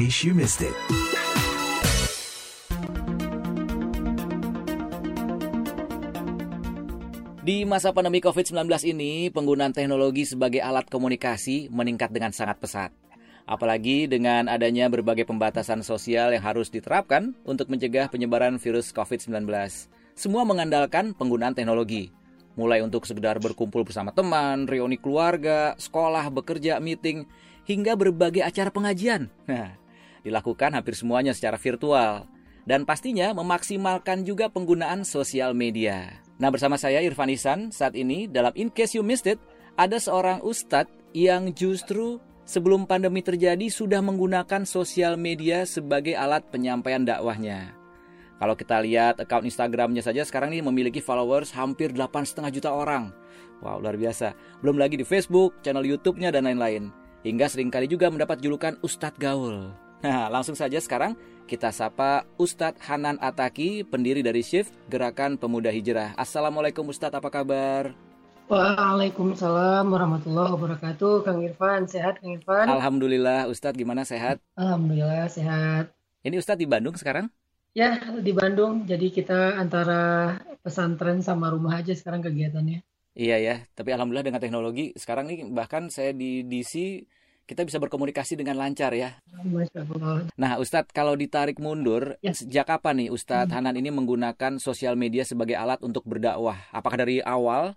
case you missed it. Di masa pandemi COVID-19 ini, penggunaan teknologi sebagai alat komunikasi meningkat dengan sangat pesat. Apalagi dengan adanya berbagai pembatasan sosial yang harus diterapkan untuk mencegah penyebaran virus COVID-19. Semua mengandalkan penggunaan teknologi. Mulai untuk sekedar berkumpul bersama teman, reuni keluarga, sekolah, bekerja, meeting, hingga berbagai acara pengajian. Nah, dilakukan hampir semuanya secara virtual. Dan pastinya memaksimalkan juga penggunaan sosial media. Nah, bersama saya Irfan Ihsan, saat ini dalam In Case You Missed It, ada seorang ustadz yang justru sebelum pandemi terjadi sudah menggunakan sosial media sebagai alat penyampaian dakwahnya. Kalau kita lihat akun Instagramnya saja sekarang ini memiliki followers hampir 8,5 juta orang. Wow, luar biasa. Belum lagi di Facebook, channel YouTube-nya, dan lain-lain. Hingga seringkali juga mendapat julukan Ustadz Gaul. Nah, langsung saja sekarang kita sapa Ustadz Hanan Attaqi, pendiri dari Shift, Gerakan Pemuda Hijrah. Assalamualaikum Ustadz, apa kabar? Waalaikumsalam warahmatullahi wabarakatuh. Kang Irfan, sehat Kang Irfan? Alhamdulillah, Ustadz gimana, sehat? Alhamdulillah sehat. Ini Ustadz di Bandung sekarang? Ya, di Bandung. Jadi kita antara pesantren sama rumah aja sekarang kegiatannya. Iya ya, tapi alhamdulillah dengan teknologi sekarang nih bahkan saya di DC kita bisa berkomunikasi dengan lancar ya. Masya Allah. Nah Ustadz, kalau ditarik mundur, sejak kapan nih Ustadz Hanan ini menggunakan sosial media sebagai alat untuk berdakwah? Apakah dari awal?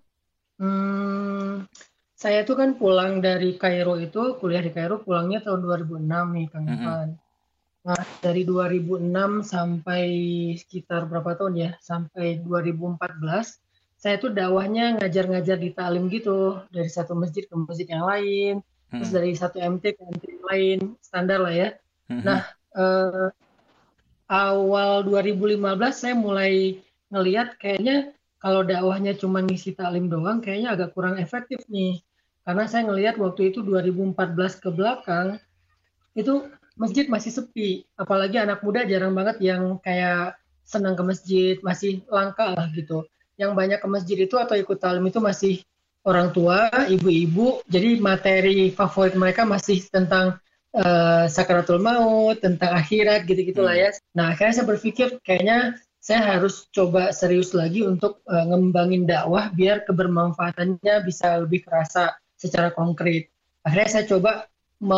Saya tuh kan pulang dari Kairo itu, kuliah di Kairo pulangnya tahun 2006 nih Kang Irfan. Nah, dari 2006 sampai sekitar berapa tahun ya? Sampai 2014. Saya tuh dakwahnya ngajar-ngajar di taklim gitu, dari satu masjid ke masjid yang lain, terus dari satu MT ke MT yang lain, standar lah ya. Nah, awal 2015 saya mulai ngelihat kayaknya kalau dakwahnya cuma ngisi taklim doang, kayaknya agak kurang efektif nih. Karena saya ngelihat waktu itu 2014 ke belakang, itu masjid masih sepi. Apalagi anak muda jarang banget yang kayak senang ke masjid, masih langka lah gitu. Yang banyak ke masjid itu atau ikut taklim itu masih orang tua, ibu-ibu. Jadi materi favorit mereka masih tentang sakaratul maut, tentang akhirat gitu-gitulah ya. Nah, akhirnya saya berpikir kayaknya saya harus coba serius lagi untuk ngembangin dakwah biar kebermanfaatannya bisa lebih kerasa secara konkret. Akhirnya saya coba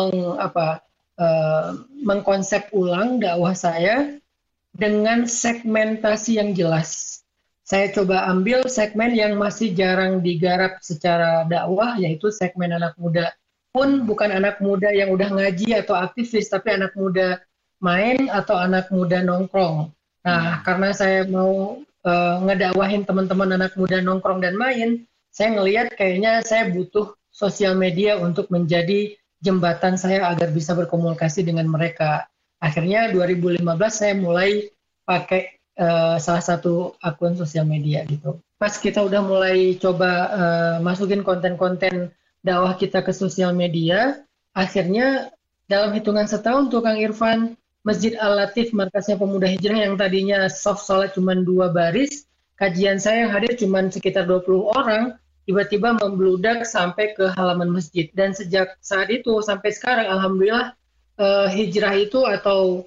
mengkonsep ulang dakwah saya dengan segmentasi yang jelas. Saya coba ambil segmen yang masih jarang digarap secara dakwah, yaitu segmen anak muda. Pun bukan anak muda yang udah ngaji atau aktivis, tapi anak muda main atau anak muda nongkrong. Nah, karena saya mau ngedakwahin teman-teman anak muda nongkrong dan main, saya ngelihat kayaknya saya butuh sosial media untuk menjadi jembatan saya agar bisa berkomunikasi dengan mereka. Akhirnya 2015 saya mulai pakai salah satu akun sosial media gitu. Pas kita udah mulai coba masukin konten-konten dakwah kita ke sosial media, akhirnya dalam hitungan setahun tuh Kang Irfan, Masjid Al-Latif Markasnya Pemuda Hijrah yang tadinya soft salat cuma 2 baris, kajian saya yang hadir cuma sekitar 20 orang, tiba-tiba membludak sampai ke halaman masjid. Dan sejak saat itu sampai sekarang, alhamdulillah hijrah itu atau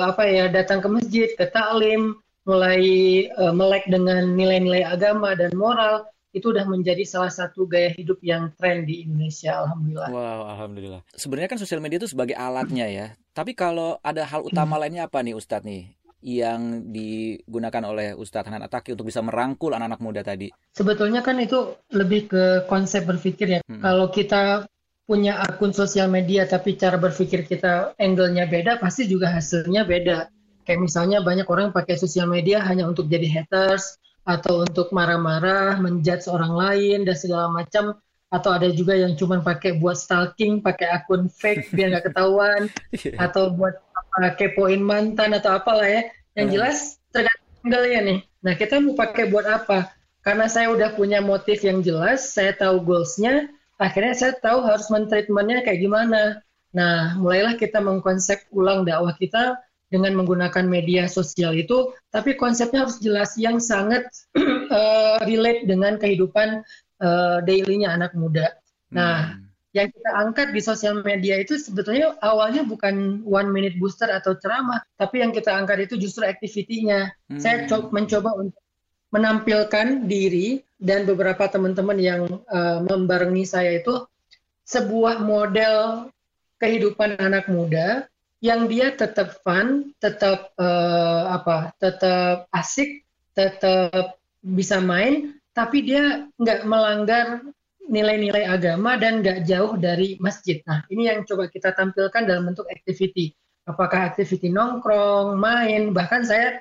datang ke masjid, ke taklim, mulai melek dengan nilai-nilai agama dan moral, itu udah menjadi salah satu gaya hidup yang tren di Indonesia, alhamdulillah. Wow, alhamdulillah. Sebenarnya kan sosial media itu sebagai alatnya ya. Tapi kalau ada hal utama lainnya apa nih Ustadz nih yang digunakan oleh Ustadz Hanan Attaqi untuk bisa merangkul anak-anak muda tadi? Sebetulnya kan itu lebih ke konsep berpikir ya. Kalau kita punya akun sosial media tapi cara berpikir kita angle-nya beda, pasti juga hasilnya beda. Kayak misalnya banyak orang pakai sosial media hanya untuk jadi haters, atau untuk marah-marah, menjudge orang lain, dan segala macam. Atau ada juga yang cuma pakai buat stalking, pakai akun fake biar nggak ketahuan, atau buat kepoin mantan atau apalah ya. Yang jelas tergantung angle-nya nih. Nah, kita mau pakai buat apa? Karena saya udah punya motif yang jelas, saya tahu goals-nya, akhirnya saya tahu harus men-treatment-nya kayak gimana. Nah, mulailah kita mengkonsep ulang dakwah kita dengan menggunakan media sosial itu, tapi konsepnya harus jelas, yang sangat relate dengan kehidupan daily-nya anak muda. Nah, Yang kita angkat di sosial media itu sebetulnya awalnya bukan one minute booster atau ceramah, tapi yang kita angkat itu justru activity-nya. Saya mencoba untuk menampilkan diri dan beberapa teman-teman yang membarengi saya itu sebuah model kehidupan anak muda yang dia tetap fun, tetap tetap asik, tetap bisa main, tapi dia nggak melanggar nilai-nilai agama dan nggak jauh dari masjid. Nah, ini yang coba kita tampilkan dalam bentuk activity. Apakah activity nongkrong, main, bahkan saya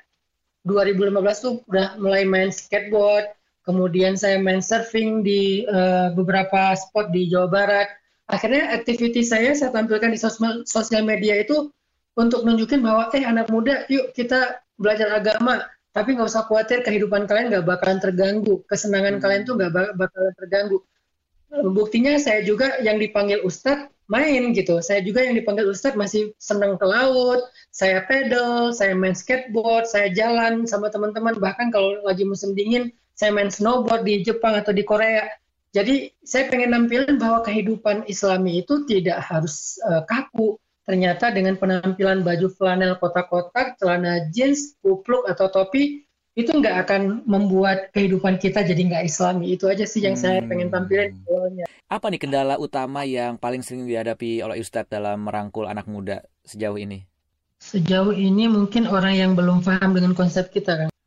2015 tuh udah mulai main skateboard, kemudian saya main surfing di beberapa spot di Jawa Barat. Akhirnya activity saya tampilkan di sosial media itu untuk nunjukin bahwa anak muda, yuk kita belajar agama, tapi nggak usah khawatir kehidupan kalian nggak bakalan terganggu, kesenangan kalian tuh nggak bakalan terganggu. Buktinya saya juga yang dipanggil Ustadz main gitu. Saya juga yang dipanggil Ustadz masih senang ke laut, saya pedal, saya main skateboard, saya jalan sama teman-teman. Bahkan kalau lagi musim dingin, saya main snowboard di Jepang atau di Korea. Jadi saya pengen nampilin bahwa kehidupan Islami itu tidak harus kaku. Ternyata dengan penampilan baju flanel kotak-kotak, celana jeans, kupluk atau topi, itu nggak akan membuat kehidupan kita jadi nggak Islami. Itu aja sih yang saya pengen tampilin awalnya. Apa nih kendala utama yang paling sering dihadapi oleh Ustadz dalam merangkul anak muda sejauh ini? Sejauh ini mungkin orang yang belum paham dengan konsep kita kan.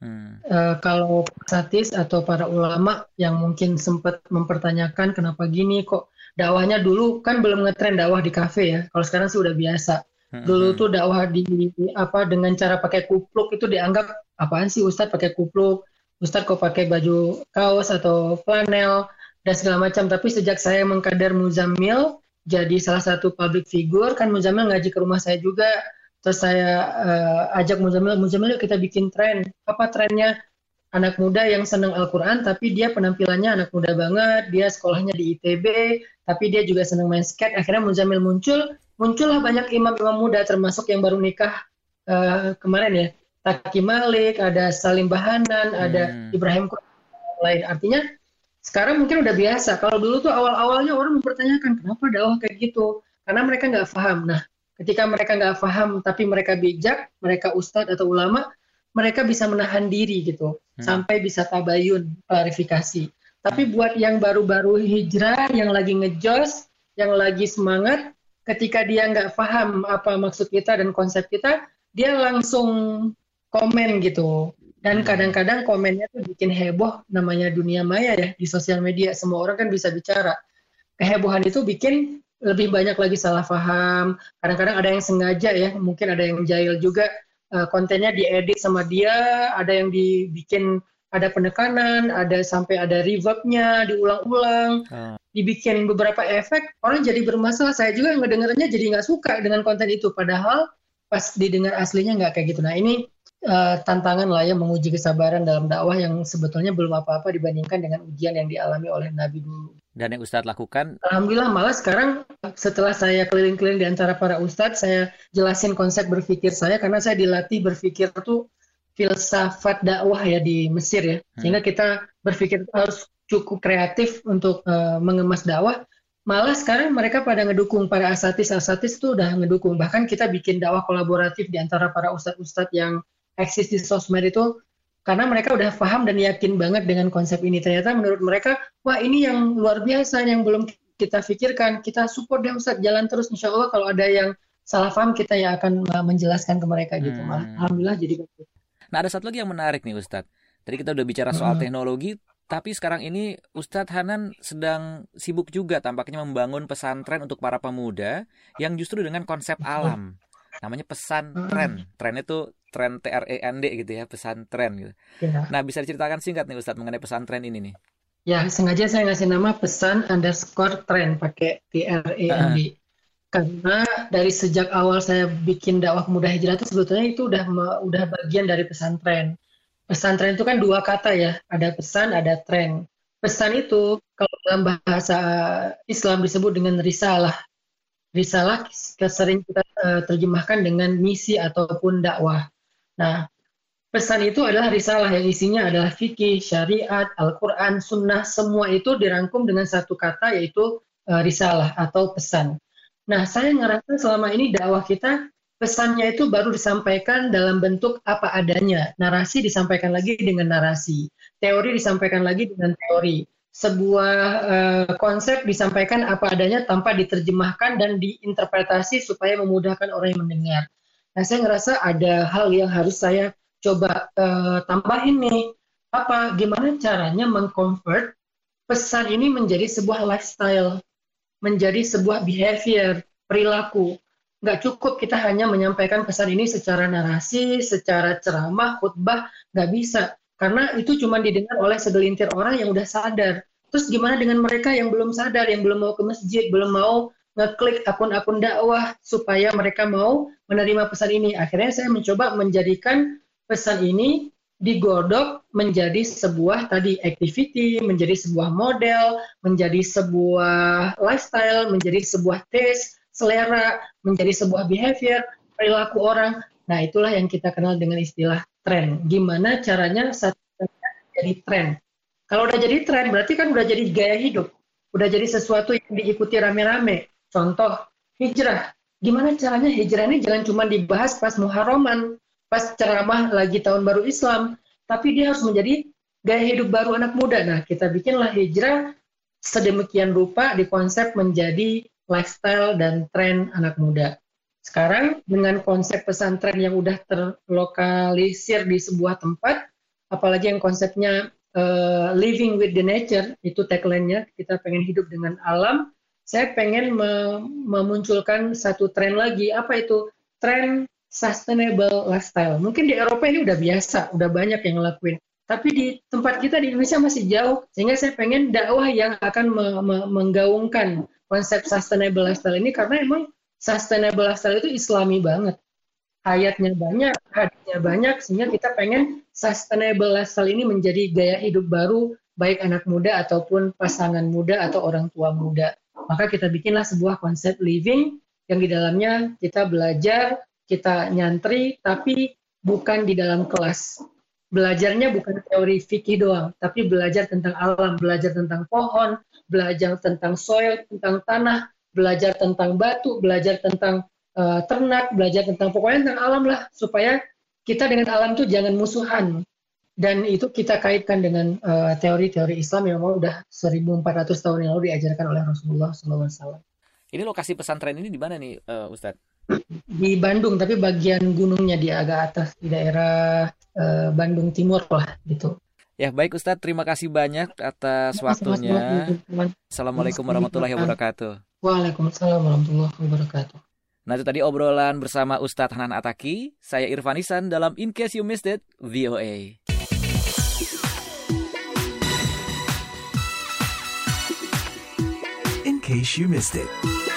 Kalau satis atau para ulama yang mungkin sempat mempertanyakan kenapa gini kok dakwahnya dulu kan belum ngetren dakwah di kafe ya. Kalau sekarang sih udah biasa. Dulu tuh dakwah dengan cara pakai kupluk itu dianggap apaan sih Ustadz pakai kupluk, Ustadz kok pakai baju kaos atau flanel dan segala macam. Tapi sejak saya mengkader Muzammil jadi salah satu public figure, kan Muzammil ngaji ke rumah saya juga. Terus saya ajak Muzammil yuk kita bikin tren. Apa trennya? Anak muda yang senang Al-Quran, tapi dia penampilannya anak muda banget, dia sekolahnya di ITB, tapi dia juga senang main skate. Akhirnya Muzammil muncullah banyak imam-imam muda, termasuk yang baru nikah kemarin ya. Taki Malik, ada Salim Bahanan, ada Ibrahim lain. Artinya sekarang mungkin udah biasa. Kalau dulu tuh awal-awalnya orang mempertanyakan kenapa dakwah kayak gitu, karena mereka nggak paham. Nah, ketika mereka nggak paham, tapi mereka bijak, mereka ustadz atau ulama, mereka bisa menahan diri gitu, sampai bisa tabayun, klarifikasi. Tapi buat yang baru-baru hijrah, yang lagi ngejos, yang lagi semangat, ketika dia nggak paham apa maksud kita dan konsep kita, dia langsung komen gitu. Dan kadang-kadang komennya tuh bikin heboh, namanya dunia maya ya, di sosial media. Semua orang kan bisa bicara. Kehebohan itu bikin lebih banyak lagi salah paham. Kadang-kadang ada yang sengaja ya, mungkin ada yang jahil juga. Kontennya diedit sama dia, ada yang dibikin ada penekanan, ada sampai ada reverb-nya diulang-ulang, dibikin beberapa efek, orang jadi bermasalah. Saya juga ngedengarnya jadi nggak suka dengan konten itu, padahal pas didengar aslinya nggak kayak gitu. Nah ini tantangan lah ya, menguji kesabaran dalam dakwah yang sebetulnya belum apa-apa dibandingkan dengan ujian yang dialami oleh Nabi dulu. Dan yang Ustadz lakukan? Alhamdulillah malah sekarang setelah saya keliling-keliling di antara para ustadz, saya jelasin konsep berpikir saya karena saya dilatih berpikir itu filsafat dakwah ya di Mesir ya. Sehingga kita berpikir harus cukup kreatif untuk mengemas dakwah. Malah sekarang mereka pada ngedukung, para asatis itu udah ngedukung. Bahkan kita bikin dakwah kolaboratif di antara para ustadz-ustadz yang eksis di sosmed itu, karena mereka udah paham dan yakin banget dengan konsep ini. Ternyata menurut mereka, wah ini yang luar biasa, yang belum kita pikirkan. Kita support deh Ustadz, jalan terus. Insya Allah kalau ada yang salah paham, kita yang akan menjelaskan ke mereka gitu. Alhamdulillah jadi bagus. Nah ada satu lagi yang menarik nih Ustadz. Tadi kita udah bicara soal teknologi, tapi sekarang ini Ustadz Hanan sedang sibuk juga tampaknya membangun pesantren untuk para pemuda yang justru dengan konsep alam. Namanya pesantren. Tren itu tren TREND gitu ya, pesantren gitu. Ya. Nah, bisa diceritakan singkat nih Ustadz mengenai pesantren ini nih. Ya, sengaja saya ngasih nama pesan_tren pakai TREND. Karena dari sejak awal saya bikin dakwah pemuda hijrah itu sebetulnya itu udah bagian dari pesantren. Pesantren itu kan dua kata ya, ada pesan, ada tren. Pesan itu kalau dalam bahasa Islam disebut dengan risalah. Risalah sering kita terjemahkan dengan misi ataupun dakwah. Nah, pesan itu adalah risalah yang isinya adalah fikih, syariat, Al-Quran, sunnah, semua itu dirangkum dengan satu kata yaitu risalah atau pesan. Nah, saya ngerasa selama ini dakwah kita pesannya itu baru disampaikan dalam bentuk apa adanya. Narasi disampaikan lagi dengan narasi. Teori disampaikan lagi dengan teori. Sebuah konsep disampaikan apa adanya tanpa diterjemahkan dan diinterpretasi supaya memudahkan orang yang mendengar. Nah, saya ngerasa ada hal yang harus saya coba tambahin nih. Gimana caranya mengconvert pesan ini menjadi sebuah lifestyle, menjadi sebuah behavior, perilaku. Nggak cukup kita hanya menyampaikan pesan ini secara narasi, secara ceramah, khutbah, nggak bisa. Karena itu cuma didengar oleh segelintir orang yang udah sadar. Terus gimana dengan mereka yang belum sadar, yang belum mau ke masjid, belum mau ngeklik akun-akun dakwah supaya mereka mau menerima pesan ini. Akhirnya saya mencoba menjadikan pesan ini digodok menjadi sebuah tadi activity, menjadi sebuah model, menjadi sebuah lifestyle, menjadi sebuah taste, selera, menjadi sebuah behavior, perilaku orang. Nah, itulah yang kita kenal dengan istilah tren. Gimana caranya satu jadi tren? Kalau udah jadi tren, berarti kan udah jadi gaya hidup. Udah jadi sesuatu yang diikuti rame-rame. Contoh, hijrah. Gimana caranya hijrah ini jangan cuma dibahas pas Muharraman, pas ceramah lagi tahun baru Islam, tapi dia harus menjadi gaya hidup baru anak muda. Nah, kita bikinlah hijrah sedemikian rupa dikonsep menjadi lifestyle dan tren anak muda. Sekarang dengan konsep pesantren yang udah terlokalisir di sebuah tempat, apalagi yang konsepnya living with the nature, itu tagline-nya, kita pengen hidup dengan alam, saya pengen memunculkan satu tren lagi. Apa itu? Tren sustainable lifestyle. Mungkin di Eropa ini udah biasa, udah banyak yang ngelakuin. Tapi di tempat kita di Indonesia masih jauh, sehingga saya pengen dakwah yang akan menggaungkan konsep sustainable lifestyle ini, karena emang sustainable lifestyle itu Islami banget. Ayatnya banyak, hadisnya banyak, sehingga kita pengen sustainable lifestyle ini menjadi gaya hidup baru, baik anak muda ataupun pasangan muda atau orang tua muda. Maka kita bikinlah sebuah konsep living yang di dalamnya kita belajar, kita nyantri, tapi bukan di dalam kelas. Belajarnya bukan teori fikih doang, tapi belajar tentang alam, belajar tentang pohon, belajar tentang soil, tentang tanah, belajar tentang batu, belajar tentang ternak, belajar tentang pokoknya tentang alam lah, supaya kita dengan alam itu jangan musuhan. Dan itu kita kaitkan dengan teori-teori Islam yang memang udah 1400 tahun yang lalu diajarkan oleh Rasulullah SAW. Ini lokasi pesantren ini di mana nih, Ustadz? Di Bandung, tapi bagian gunungnya di agak atas, di daerah Bandung Timur lah, gitu. Ya, baik Ustadz, terima kasih banyak atas waktunya. Assalamualaikum warahmatullahi wabarakatuh. Waalaikumsalam warahmatullahi wabarakatuh. Nah, itu tadi obrolan bersama Ustadz Hanan Ataki. Saya Irfan Isan dalam In Case You Missed It, VOA. In case you missed it.